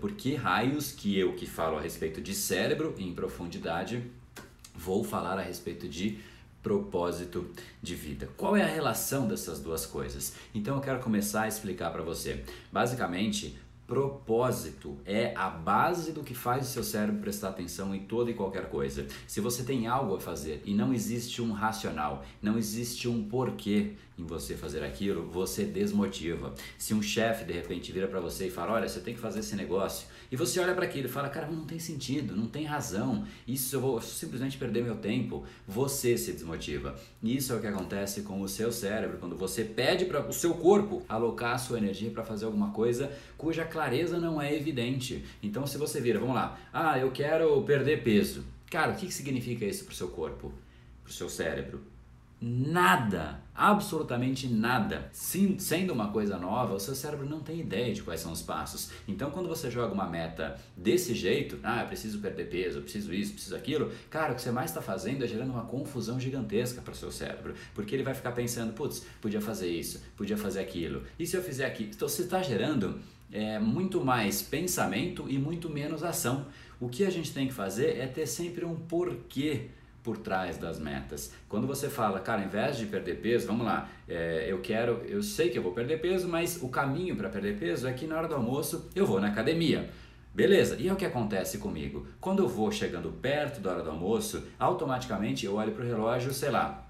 por que raios que eu que falo a respeito de cérebro em profundidade vou falar a respeito de propósito de vida. Qual é a relação dessas duas coisas? Então eu quero começar a explicar para você. Basicamente, propósito é a base do que faz o seu cérebro prestar atenção em toda e qualquer coisa. Se você tem algo a fazer e não existe um racional, não existe um porquê em você fazer aquilo, você desmotiva. Se um chefe de repente vira para você e fala, olha, você tem que fazer esse negócio, e você olha para aquilo e fala, cara, não tem sentido, não tem razão, isso eu vou simplesmente perder meu tempo, você se desmotiva. E isso é o que acontece com o seu cérebro, quando você pede para o seu corpo alocar a sua energia para fazer alguma coisa cuja clareza não é evidente. Então se você vira, vamos lá, eu quero perder peso. Cara, o que significa isso para o seu corpo, para o seu cérebro? Nada, absolutamente nada. Sendo uma coisa nova, o seu cérebro não tem ideia de quais são os passos. Então quando você joga uma meta desse jeito, eu preciso perder peso, eu preciso isso, preciso aquilo, cara, o que você mais está fazendo é gerando uma confusão gigantesca para o seu cérebro, porque ele vai ficar pensando, putz, podia fazer isso, podia fazer aquilo, e se eu fizer aquilo? Então você está gerando muito mais pensamento e muito menos ação. O que a gente tem que fazer é ter sempre um porquê por trás das metas. Quando você fala, cara, ao invés de perder peso, vamos lá, eu sei que eu vou perder peso, mas o caminho para perder peso é que na hora do almoço eu vou na academia. Beleza, e é o que acontece comigo? Quando eu vou chegando perto da hora do almoço, automaticamente eu olho para o relógio, sei lá,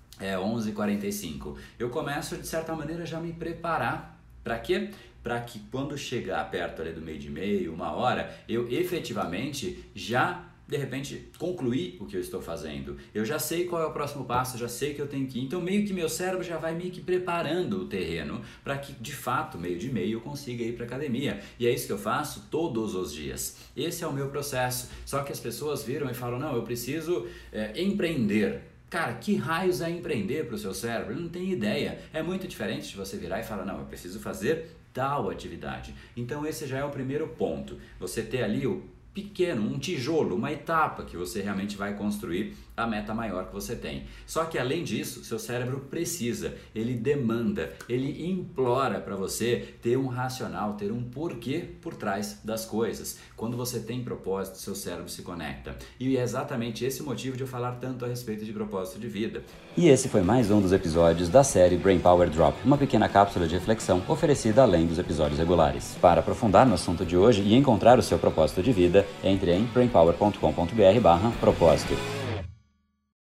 11h45. Eu começo, de certa maneira, já me preparar. Para quê? Para que quando chegar perto ali do meio de meia, 1h, eu efetivamente já de repente concluir o que eu estou fazendo. Eu já sei qual é o próximo passo, já sei que eu tenho que ir. Então meio que meu cérebro já vai meio que preparando o terreno para que de fato, meio de meio, eu consiga ir para academia. E é isso que eu faço todos os dias. Esse é o meu processo. Só que as pessoas viram e falam, não, eu preciso empreender. Cara, que raios é empreender para o seu cérebro? Ele não tem ideia. É muito diferente de você virar e falar, não, eu preciso fazer tal atividade. Então esse já é o primeiro ponto. Você ter ali o pequeno, um tijolo, uma etapa que você realmente vai construir a meta maior que você tem. Só que além disso, seu cérebro precisa, ele demanda, ele implora para você ter um racional, ter um porquê por trás das coisas. Quando você tem propósito, seu cérebro se conecta. E é exatamente esse o motivo de eu falar tanto a respeito de propósito de vida. E esse foi mais um dos episódios da série Brain Power Drop, uma pequena cápsula de reflexão oferecida além dos episódios regulares. Para aprofundar no assunto de hoje e encontrar o seu propósito de vida, entre em brainpower.com.br/propósito.